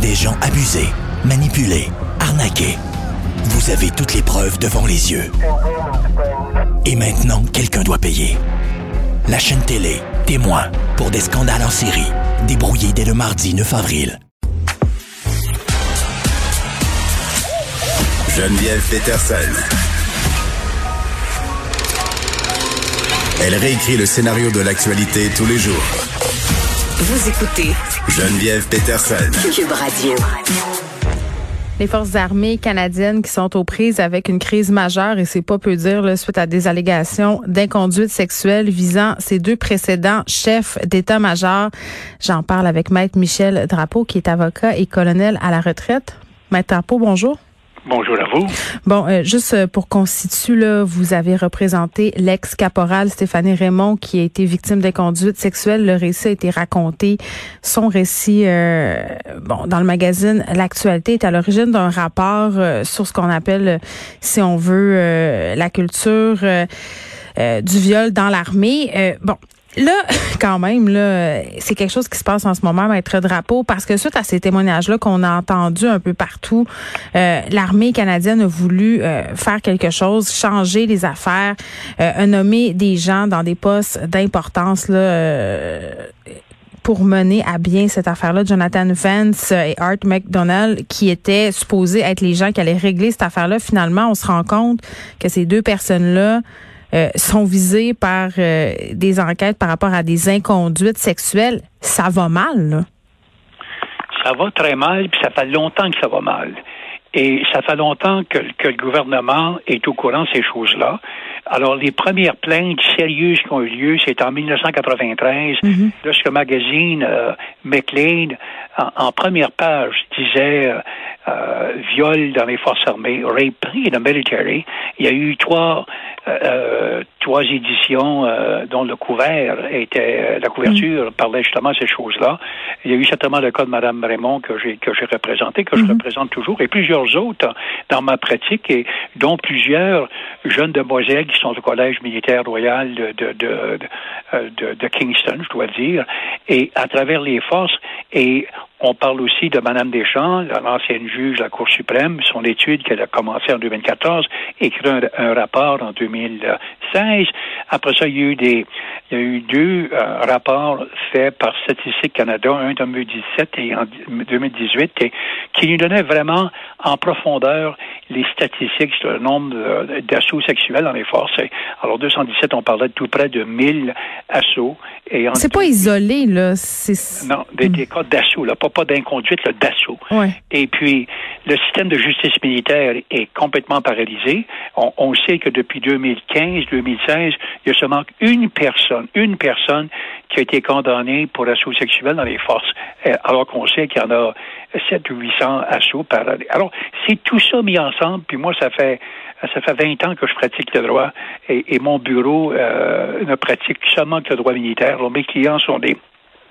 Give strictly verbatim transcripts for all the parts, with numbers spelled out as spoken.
des gens abusés, manipulés, arnaqués. Vous avez toutes les preuves devant les yeux. Et maintenant, quelqu'un doit payer. La chaîne télé, témoin, pour des scandales en série, débrouillés dès le mardi neuf avril. Geneviève Peterson. Elle réécrit le scénario de l'actualité tous les jours. Vous écoutez Geneviève Peterson. Cube Radio. Les forces armées canadiennes qui sont aux prises avec une crise majeure, et c'est pas peu dire, là, suite à des allégations d'inconduite sexuelle visant ces deux précédents chefs d'état-major. J'en parle avec Maître Michel Drapeau, qui est avocat et colonel à la retraite. Maître Drapeau, bonjour. Bonjour à vous. Bon, euh, juste pour qu'on situe, là, vous avez représenté l'ex-caporal Stéphanie Raymond qui a été victime d'inconduite sexuelle. Le récit a été raconté. Son récit, euh, bon, dans le magazine L'Actualité, est à l'origine d'un rapport euh, sur ce qu'on appelle, si on veut, euh, la culture euh, euh, du viol dans l'armée. Euh, bon. Là, quand même, là, c'est quelque chose qui se passe en ce moment, Maître Drapeau, parce que suite à ces témoignages-là qu'on a entendus un peu partout, euh, l'armée canadienne a voulu euh, faire quelque chose, changer les affaires, euh, nommer des gens dans des postes d'importance là, euh, pour mener à bien cette affaire-là. Jonathan Vance et Art McDonald, qui étaient supposés être les gens qui allaient régler cette affaire-là, finalement, on se rend compte que ces deux personnes-là Euh, sont visés par euh, des enquêtes par rapport à des inconduites sexuelles. Ça va mal, là. Ça va très mal, puis ça fait longtemps que ça va mal. Et ça fait longtemps que, que le gouvernement est au courant de ces choses-là. Alors, les premières plaintes sérieuses qui ont eu lieu, c'est en dix-neuf cent quatre-vingt-treize, mm-hmm. lorsque le magazine euh, Maclean, en, en première page, disait euh, euh, viol dans les forces armées, rape in the military. Il y a eu trois euh, trois éditions euh, dont le couvert était, la couverture mm-hmm. parlait justement de ces choses-là. Il y a eu certainement le cas de Mme Raymond que j'ai que j'ai représenté, que mm-hmm. je représente toujours, et plusieurs autres dans ma pratique, et dont plusieurs jeunes demoiselles qui sont au Collège militaire royal de, de, de, de, de, de Kingston, je dois dire, et à travers les forces. Et on parle aussi de Mme Deschamps, l'ancienne juge de la Cour suprême, son étude qu'elle a commencée en deux mille quatorze, écrit un, un rapport en deux mille seize. Après ça, il y a eu des, il y a eu deux euh, rapports faits par Statistique Canada, un en deux mille dix-sept et en deux mille dix-huit, et, qui nous donnaient vraiment en profondeur les statistiques sur le nombre de, d'assauts sexuels dans les forces. Alors, deux cent dix-sept, on parlait de tout près de mille assauts. Et en c'est pas isolé, là. C'est... Non, des, des cas d'assaut, là. Pas, pas d'inconduite, là, d'assaut. Ouais. Et puis, le système de justice militaire est complètement paralysé. On, on sait que depuis deux mille quinze, deux mille seize, il y a seulement une personne, une personne qui a été condamnée pour assaut sexuel dans les forces, alors qu'on sait qu'il y en a sept ou huit cents assauts par année. Alors, c'est tout ça mis ensemble, puis moi, ça fait ça fait vingt ans que je pratique le droit, et, et mon bureau euh, ne pratique seulement que le droit militaire. Alors, mes clients sont des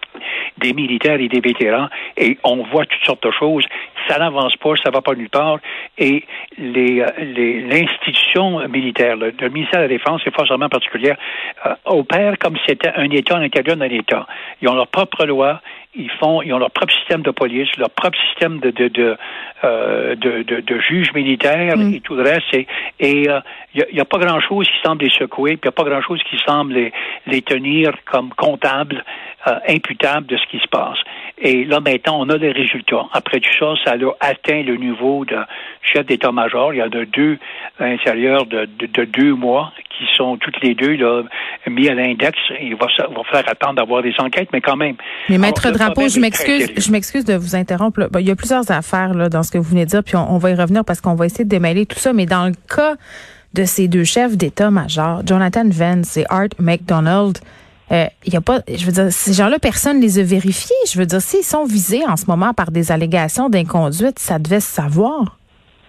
des militaires et des vétérans, et on voit toutes sortes de choses. Ça n'avance pas, ça va pas nulle part, et les, les l'institution militaire, le, le ministère de la Défense, les forces armées particulières, euh, opèrent comme si c'était un État à l'intérieur d'un État. Ils ont leur propre loi, ils font, ils ont leur propre système de police, leur propre système de de de euh, de, de, de juges militaires mm. et tout le reste. Et et euh, il y, y a pas grand chose qui semble les secouer, puis il y a pas grand chose qui semble les les tenir comme comptables, euh, imputables de ce qui se passe. Et là maintenant, on a les résultats. Après tout ça, ça a atteint le niveau de chef d'état-major. Il y en a deux à l'intérieur de, de, de deux mois qui sont toutes les deux là, mis à l'index. Il va, va falloir attendre d'avoir des enquêtes, mais quand même. Mais Maître Drapeau, je m'excuse, je m'excuse de vous interrompre. Là. Bon, il y a plusieurs affaires là, dans ce que vous venez de dire, puis on, on va y revenir parce qu'on va essayer de démêler tout ça. Mais dans le cas de ces deux chefs d'état-major, Jonathan Vance et Art McDonald, il euh, y a pas, je veux dire, ces gens-là, personne les a vérifiés. Je veux dire, s'ils sont visés en ce moment par des allégations d'inconduite, ça devait se savoir.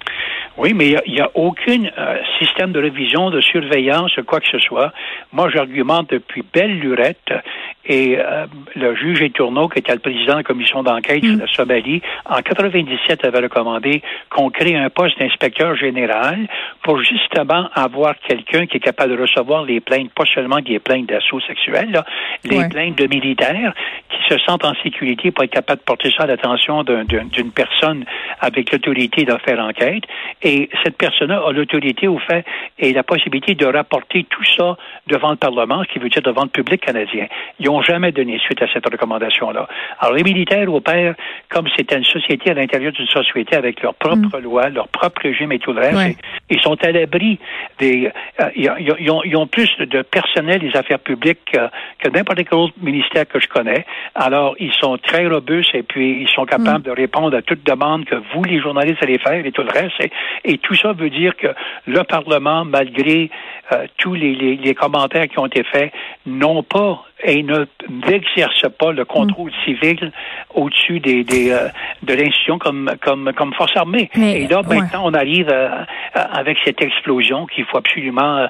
Oui, mais il n'y a, a aucun euh, système de révision, de surveillance, quoi que ce soit. Moi, j'argumente depuis belle lurette, Et euh, le juge Etourneau, qui était le président de la commission d'enquête mmh. sur la Somalie, en quatre-vingt-dix-sept avait recommandé qu'on crée un poste d'inspecteur général pour justement avoir quelqu'un qui est capable de recevoir les plaintes, pas seulement des plaintes d'assaut sexuel, là, les ouais. plaintes de militaires qui se sentent en sécurité pour être capables de porter ça à l'attention d'un, d'un, d'une personne avec l'autorité de faire enquête. Et cette personne-là a l'autorité au fait et la possibilité de rapporter tout ça devant le Parlement, ce qui veut dire devant le public canadien. Ils n'ont jamais donné suite à cette recommandation-là. Alors, les militaires opèrent comme c'était une société à l'intérieur d'une société avec leurs propres mmh. lois, leur propre régime et tout le reste. Ouais. Et, ils sont à l'abri des... Euh, ils, ils, ont, ils ont plus de personnel des affaires publiques euh, que n'importe quel autre ministère que je connais. Alors, ils sont très robustes et puis ils sont capables mmh. de répondre à toute demande que vous, les journalistes, allez faire et tout le reste. Et, et tout ça veut dire que le Parlement, malgré euh, tous les, les, les commentaires qui ont été faits, n'ont pas et ne n'exerce pas le contrôle mmh. civil au-dessus des, des euh, de l'institution comme comme comme force armée. Mais, et là, ouais. maintenant, on arrive à, à, avec cette explosion qu'il faut absolument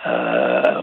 euh,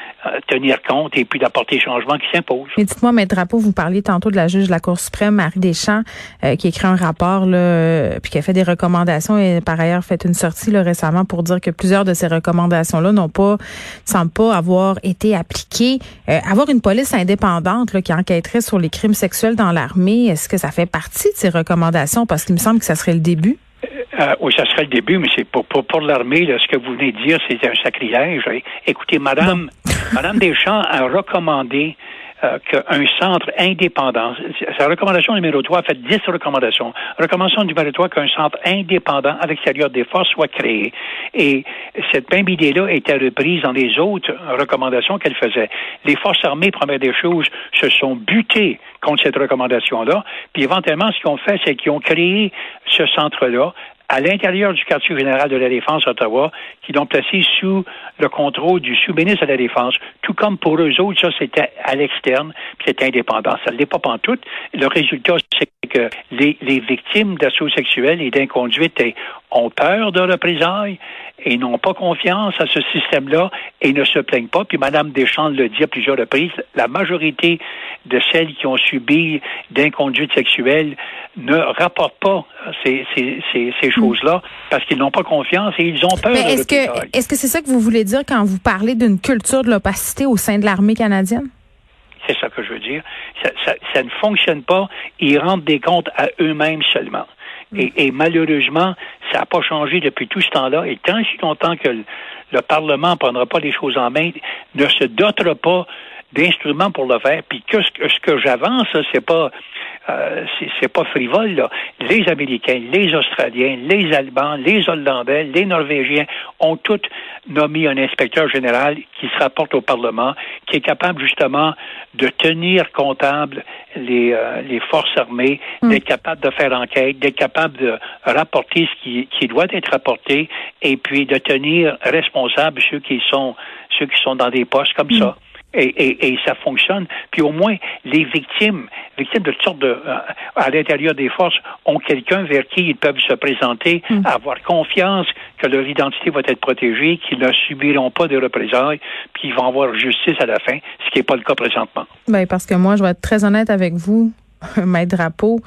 tenir compte et puis d'apporter les changements qui s'imposent. Mais dites-moi, Maître Drapeau, vous parliez tantôt de la juge de la Cour suprême, Marie Deschamps, euh, qui a écrit un rapport là, euh, puis qui a fait des recommandations et par ailleurs fait une sortie là, récemment pour dire que plusieurs de ces recommandations-là n'ont pas, semblent pas avoir été appliquées. Euh, avoir une police indépendante là, qui enquêterait sur les crimes sexuels dans l'armée, est-ce que ça fait partie de ces recommandations? Parce qu'il me semble que ça serait le début. Euh, oui, ça serait le début, mais c'est pour, pour, pour l'armée, là, ce que vous venez de dire, c'est un sacrilège. Écoutez, Madame, Madame Deschamps a recommandé euh, qu'un centre indépendant, sa recommandation numéro trois a fait dix recommandations. Recommandation numéro trois qu'un centre indépendant à l'extérieur des forces soit créé. Et cette même idée-là était reprise dans les autres recommandations qu'elle faisait. Les forces armées, première des choses, se sont butées contre cette recommandation-là. Puis éventuellement, ce qu'ils ont fait, c'est qu'ils ont créé ce centre-là à l'intérieur du quartier général de la Défense à Ottawa, qui l'ont placé sous le contrôle du sous-ministre de la Défense. Tout comme pour eux autres, ça, c'était à l'externe, puis c'était indépendant. Ça ne l'est pas pantoute. Le résultat, c'est que les, les victimes d'assauts sexuels et d'inconduite ont peur de représailles et n'ont pas confiance à ce système-là et ne se plaignent pas. Puis Mme Deschamps le dit à plusieurs reprises, la majorité de celles qui ont subi d'inconduite sexuelle ne rapportent pas ces, ces, ces, ces choses-là parce qu'ils n'ont pas confiance et ils ont peur Mais de est-ce que, est-ce que c'est ça que vous voulez dire quand vous parlez d'une culture de l'opacité au sein de l'armée canadienne? C'est ça que je veux dire. Ça, ça, ça ne fonctionne pas. Ils rendent des comptes à eux-mêmes seulement. Et, et malheureusement, ça n'a pas changé depuis tout ce temps-là. Et tant si longtemps que le, le Parlement ne prendra pas les choses en main, ne se dotera pas d'instruments pour le faire. Puis que ce que, ce que j'avance, c'est pas euh, c'est, c'est pas frivole, là. Les Américains, les Australiens, les Allemands, les Hollandais, les Norvégiens ont tous nommé un inspecteur général qui se rapporte au Parlement, qui est capable justement de tenir comptable les, euh, les forces armées, mmh. d'être capable de faire enquête, d'être capable de rapporter ce qui, qui doit être rapporté, et puis de tenir responsables ceux qui sont ceux qui sont dans des postes comme mmh. ça. Et, et, et ça fonctionne. Puis au moins, les victimes, victimes de toutes sortes de, euh, à l'intérieur des forces, ont quelqu'un vers qui ils peuvent se présenter, mmh. avoir confiance que leur identité va être protégée, qu'ils ne subiront pas de représailles, puis ils vont avoir justice à la fin, ce qui n'est pas le cas présentement. Ben parce que moi, je vais être très honnête avec vous, Maître Drapeau.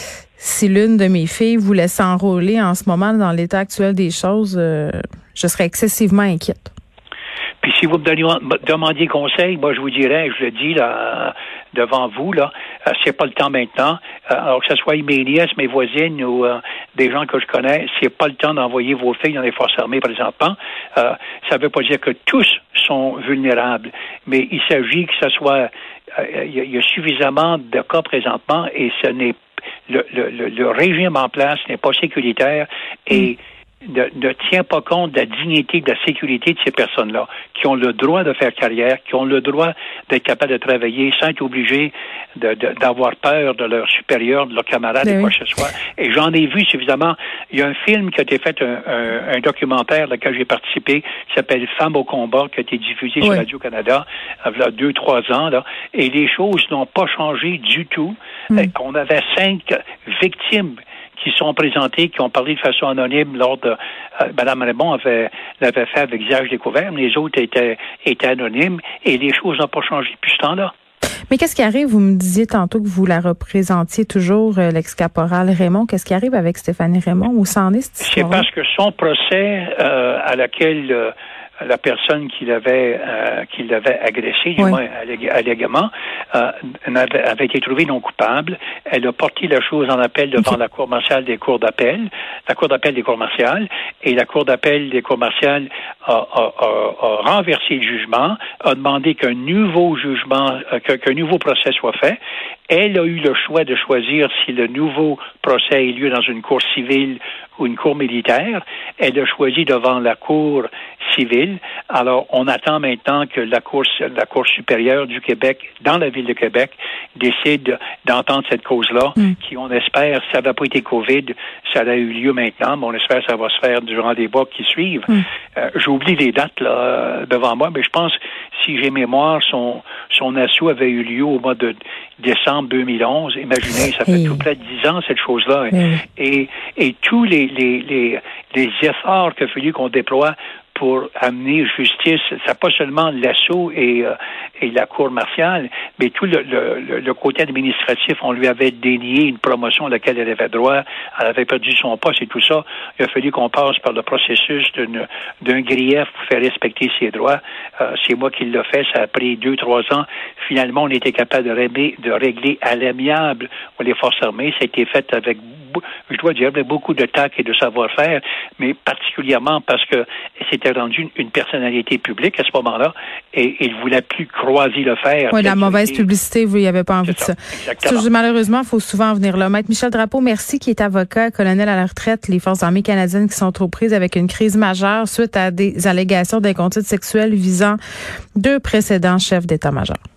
Si l'une de mes filles voulait s'enrôler en ce moment dans l'état actuel des choses, euh, je serais excessivement inquiète. Puis si vous me demandiez conseil, moi je vous dirais, je le dis là devant vous, là, euh, c'est pas le temps maintenant. Euh, alors que ce soit mes nièces, mes voisines ou euh, des gens que je connais, c'est pas le temps d'envoyer vos filles dans les forces armées présentement. Euh, ça veut pas dire que tous sont vulnérables, mais il s'agit que ce soit, il euh, y, y a suffisamment de cas présentement et ce n'est le, le, le, le régime en place n'est pas sécuritaire et mm. Ne, ne tient pas compte de la dignité, de la sécurité de ces personnes-là, qui ont le droit de faire carrière, qui ont le droit d'être capables de travailler sans être obligés de, de, d'avoir peur de leurs supérieurs, de leurs camarades oui. et quoi que ce soit. Et j'en ai vu suffisamment. Il y a un film qui a été fait, un, un, un documentaire auquel j'ai participé, qui s'appelle Femmes au combat, qui a été diffusé oui. sur Radio-Canada il y a deux, trois ans, là. Et les choses n'ont pas changé du tout. Mm. Et on avait cinq victimes qui sont présentés, qui ont parlé de façon anonyme lors de... Euh, Mme Raymond avait, l'avait fait avec visage découvert, mais les autres étaient, étaient anonymes et les choses n'ont pas changé depuis ce temps-là. Mais qu'est-ce qui arrive? Vous me disiez tantôt que vous la représentiez toujours, euh, l'ex-caporal Raymond. Qu'est-ce qui arrive avec Stéphanie Raymond? Où s'en est cette histoire? C'est parce que son procès euh, à laquelle euh, la personne qui l'avait euh, qui l'avait agressé, du oui. moins allégamment, euh, avait, avait été trouvée non coupable. Elle a porté la chose en appel devant okay. la Cour martiale des cours d'appel, la Cour d'appel des cours martiales, et la Cour d'appel des cours martiales a, a, a, a renversé le jugement, a demandé qu'un nouveau jugement, euh, qu'un nouveau procès soit fait. Elle a eu le choix de choisir si le nouveau procès a lieu dans une cour civile ou une cour militaire. Elle a choisi devant la cour civile. Alors, on attend maintenant que la cour, la cour supérieure du Québec, dans la ville de Québec, décide d'entendre cette cause-là, mm. qui, on espère, ça n'a pas été COVID, ça a eu lieu maintenant, mais on espère que ça va se faire durant les mois qui suivent. Mm. Euh, j'oublie les dates là devant moi, mais je pense, si j'ai mémoire, son, son assaut avait eu lieu au mois de décembre deux mille onze. Imaginez, ça fait hey. tout près de dix ans, cette chose-là. Hey. Et, et tous les, les, les, les efforts qu'il a fallu qu'on déploie pour amener justice, c'est pas seulement l'assaut et, euh, et la cour martiale, mais tout le, le, le côté administratif. On lui avait dénié une promotion à laquelle elle avait droit, elle avait perdu son poste et tout ça. Il a fallu qu'on passe par le processus d'une, d'un grief pour faire respecter ses droits. Euh, c'est moi qui l'ai fait, ça a pris deux, trois ans. Finalement, on était capable de régler, de régler à l'amiable les forces armées. Ça a été fait avec, je dois dire, beaucoup de tact et de savoir-faire, mais particulièrement parce que c'était rendu une, une personnalité publique à ce moment-là et il ne voulait plus croiser le fer. Oui, la mauvaise été... publicité, vous n'y avez pas envie c'est de ça. ça. ça malheureusement, il faut souvent venir là. Maître Michel Drapeau, merci, qui est avocat, colonel à la retraite, les Forces armées canadiennes qui sont trop prises avec une crise majeure suite à des allégations d'inconduite sexuelle visant deux précédents chefs d'état-major.